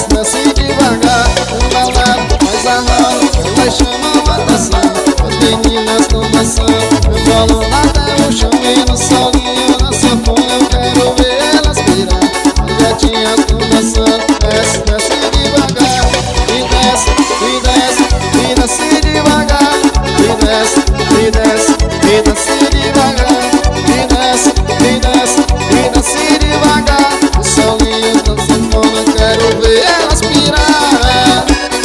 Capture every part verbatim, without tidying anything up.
desce, desce devagar. Embalado, faz a roda, elas chamam a atenção. As meninas tão dançando, rebolando até o chão. E no solinho, na sanfona, eu quero ver elas pirar. As gatinhas tão dançando, desce, desce devagar. E desce, e desce, e desce devagar. E desce, e desce, e desce devagar. E desce, e desce, e desce devagar. No solinho, na sanfona, eu quero ver elas pirar.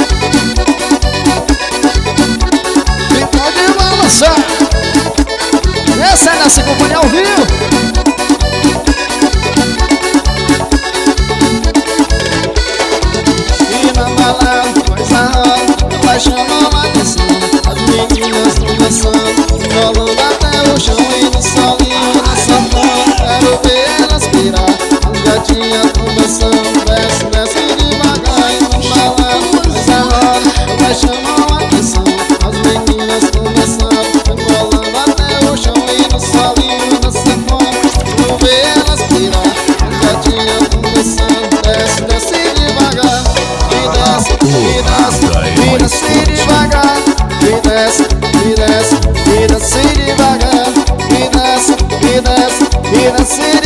E pode balançar. Essa é nossa companhia ao vivo. E na balada, faz a roda, elas chamam a atenção. As meninas estão dançando, rolando até o chão. E no solinho, na sanfona, quero ver elas pirar. As gatinhas estão dançando, desce, desce devagar. E na balada, faz a roda, elas chamam a atenção. As meninas estão dançando, rolando até o chão. E no solinho, na sanfona, quero ver elas pirar. As gatinhas estão dançando, desce, desce devagar. E desce, e desce, e desce devagar. E desce, e desce, e desce devagar. E desce, e desce, e desce devagar.